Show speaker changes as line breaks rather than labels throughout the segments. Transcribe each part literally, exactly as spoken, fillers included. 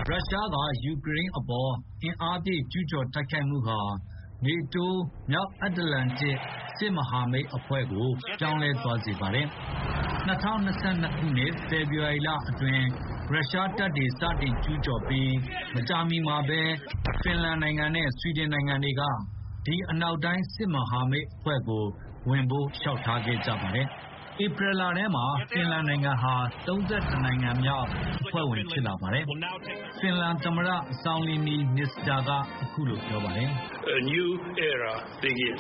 ရုရှားကယူကရိန်းအပေါ်အင်အားပြည့်ကျူးကျော်တိုက်ခိုက်မှုဟာနေတိုးမြောက်အတ္တလန်တစ်စစ်မဟာမိတ်အဖွဲ့ကိုပြောင်းလဲသွားစေပါတယ်။၂၀၂၂ခုနှစ်ဖေဖော်ဝါရီလအတွင်းရုရှားတပ်တွေစတင်ကျူးကျော်ပြီးမကြာမီမှာပဲဖင်လန်နိုင်ငံနဲ့ဆွီဒင်နိုင်ငံတွေကဒီအနောက်တိုင်းစစ်မဟာမိတ်အဖွဲ့ကိုဝင်ဖို့လျှောက်ထားခဲ့ကြပါတယ်။ဧပြီလထဲမှာဖင်လန်နိုင်ငံဟာသုံးဆယ့်တစ်နိုင်ငံမြောက်အဖွဲ့ဝင်ဖြစ်လာပါတယ်။ဖင်လန်သမ္မတဆောင်းလီနီနစ္စတာကအခုလိုပြောပါတယ်။
A new era begins.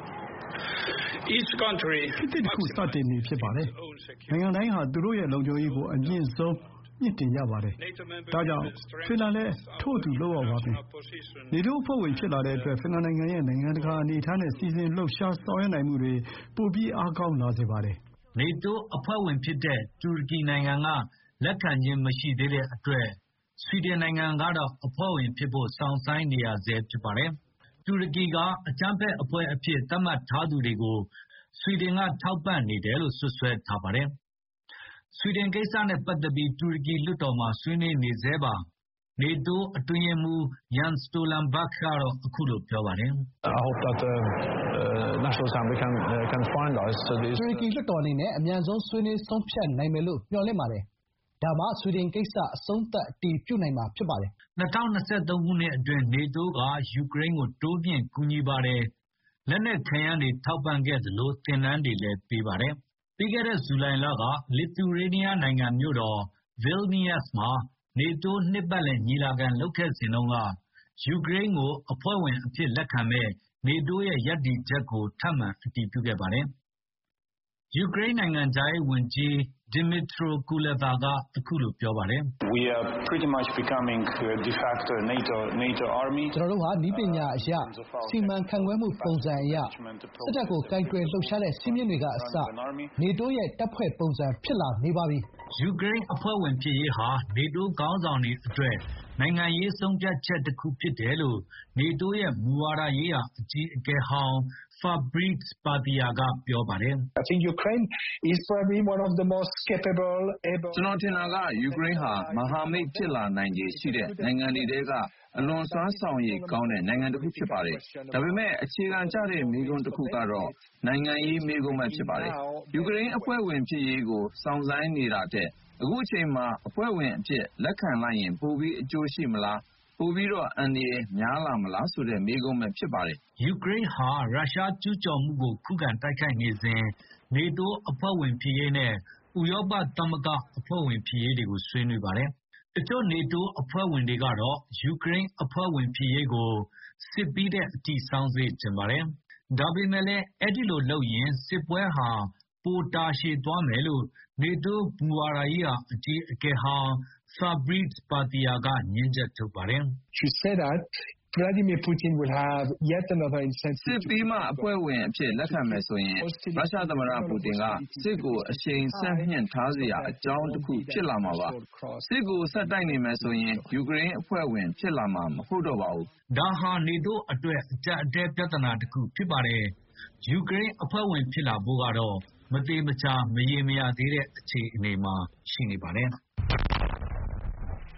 Each country
ခေတ်သစ်တစ်ခုစတင်နေဖြစ်ပါတယ်။နိုင်ငံတိုင်းဟာသူတို့ရဲ့လုံခြုံရေးကိုအမြင့်ဆုံးမြင့်တင်ကြပါတယ်။ဒါကြောင့်ဖင်လန်လည်းထို့အတူလုပ်ရပါမယ်။နေတိုးအဖွဲ့ဝင်ဖြစ်လာတဲ့အတွက်ဖင်လန်နိုင်ငံရဲ့နိုင်ငံတကာအနေအထားနဲ့စီစဉ်လှုပ်ရှားဆောင်ရွက်နိုင်မှုတွေပိုပြီးအားကောင်းလာစေပါတယ်
။နေတိုးအဖွဲ့ဝင်ဖြစ်တဲ့တူရကီနိုင်ငံကလက်ခံခြင်းမရှိသေးတဲ့အတွက်ဆွီဒင်နိုင်ငံကတော့အဖွဲ့ဝင်ဖြစ်ဖို့စောင့်ဆိုင်းနေရဆဲဖြစ်ပါတယ်။တူရကီကအကြမ်းဖက်အဖွဲ့အဖြစ်သတ်မှတ်ထားသူတွေကိုဆွီဒင်ကထောက်ပံ့နေတယ်လို့စွပ်စွဲထားပါတယ်။ဆွီဒင်ကိစ္စနဲ့ပတ်သက်ပြီးတူရကီလွှတ်တော်မှာဆွေးနွေးနေဆဲပါ။နေတိုးအတွင်းရေးမှူးယန်စတိုလန်ဘတ်ကတော့အခုလိုပြောပါတယ်။
I hope that the National Assembly can can finalize this.
တူရကီလွှတ်တော်အနေနဲ့အမြန်ဆုံးဆွေးနွေးဆုံးဖြတ်နိုင်မယ်လို့မျှော်လင့်ပါတယ်။ဒါမှဆွီဒင်ကိစ္စအဆုံးသတ်အတည်ပြုနိုင်မှာဖြစ်ပါတယ်
။၂၀၂၃ခုနှစ်အတွင်းနေတိုးကယူကရိန်းကိုတိုးမြှင့်ကူညီပါတယ်။လက်နက်ခဲယမ်းတွေထောက်ပံ့ခဲ့သလိုသင်တန်းတွေလည်းပေးပါတယ်။ပြီးခဲ့တဲ့ဇူလိုင်လကလစ်သူရေးနီးယားနိုင်ငံမြို့တော်ဗီလ်နီယပ်စ်မှာနေတိုးနှစ်ပတ်လည်ညီလာခံလုပ်ခဲ့စဉ်တုန်းကယူကရိန်းကိုအဖွဲ့ဝင်အဖြစ်လက်ခံမဲ့နေတိုးရဲ့ရပ်တည်ချက်ကိုထပ်မံအတည်ပြုခဲ့ပါတယ်။ယူကရိန်းနိုင်ငံခြားရေးဝန်ကြီးဒီမီထရိုကူလက်ဗာကအခုလိုပြောပါတယ်
။ We are pretty much becoming de facto NATO NATO army.
ကျွန်တော်တို့ဟာဤပညာအရစီမံခန့်ခွဲမှုပုံစံအရစစ်တပ်ကိုကင်တွယ်လှုပ်ရှားတဲ့စီးမြင့်တွေကအစနေတိုးရဲ့တပ်ဖွဲ့ပုံစံဖြစ်လာနေပါပြီ
။ယူကရိန်းအဖွဲ့ဝင်ဖြစ်ရေးဟာနေတိုးခေါင်းဆောင်တွေအတွက်နိုင်ငံရေးဆုံးဖြတ်ချက်တစ်ခုဖြစ်တယ်လို့နေတိုးရဲ့မူဝါဒရေးရာအကြီးအကဲဟောင်းဖာဘရစ်ပါတီယာကပြောပါတယ်။
I think Ukraine is probably one of the most capable able
ကျွန်တော်ထင်တာကယူကရိန်းဟာမဟာမိတ်ဖြစ်လာနိုင်ခြေရှိတဲ့နိုင်ငံတွေထဲကအလွန်စွမ်းဆောင်ရည်ကောင်းတဲ့နိုင်ငံတစ်ခုဖြစ်ပါတယ်။ဒါပေမဲ့အခြေခံကျတဲ့မေးခွန်းတစ်ခုကတော့နိုင်ငံရေးမေးခွန်းပဲဖြစ်ပါတယ်။ယူကရိန်းအဖွဲ့ဝင်ဖြစ်ရေးကိုစောင့်ဆိုင်းနေတာတဲ့အခုအချိန်မှာအဖွဲ့ဝင်အဖြစ်လက်ခံလိုက်ရင်ပိုပြီးအကျိုးရှိမလားပိုပြီးတော့အန္တရာယ်များလာမလားဆိုတဲ့မေးခွန်းပဲဖြစ်ပါတယ်
။ယူကရိန်းဟာရုရှားကျူးကျော်မှုကိုခုခံတိုက်ခိုက်နေစဉ်နေတိုးအဖွဲ့ဝင်ဖြစ်ရေးနဲ့ဥရောပသမဂ္ဂအဖွဲ့ဝင်ဖြစ်ရေးတွေကိုဆွေးနွေးပါတယ်။တချို့နေတိုးအဖွဲ့ဝင်တွေကတော့ယူကရိန်းအဖွဲ့ဝင်ဖြစ်ရေးကိုစစ်ပြီးတဲ့အထိစောင့်စေချင်ပါတယ်။ဒါပေမဲ့လည်းအဲ့ဒီလိုလုပ်ရင်စစ်ပွဲဟာပိုတာရှည်သွားမယ်လို့နေတိုးမူဝါဒရေးရာအကြီးအကဲဟောင်းဖာဘရစ်ပါတီယာကငြင်းချက်ထုတ်ပါတယ်
။ She said that Vladimir Putin will have yet another incentive.
စစ်ပြီးမှအဖွဲ့ဝင်အဖြစ်လက်ခံမယ်ဆိုရင်ရုရှားသမ္မတပူတင်ကစစ်ကိုအရှိန်ဆက်မြင့်ထားစရာအကြောင်းတစ်ခုဖြစ်လာမှာပါ။စစ်ကိုဆက်တိုက်နေမယ်ဆိုရင်ယူကရိန်းအဖွဲ့ဝင်ဖြစ်လာမှာမဟုတ်တော့ပါဘူး
။ဒါဟာနေတိုးအတွက်အကြက်အတဲပြဿနာတစ်ခုဖြစ်ပါတယ်။ယူကရိန်းအဖွဲ့ဝင်ဖြစ်လာဖို့ကတော့မသေးမချာမရေမရသေးတဲ့အခြေအနေမှာရှိနေပါတယ်။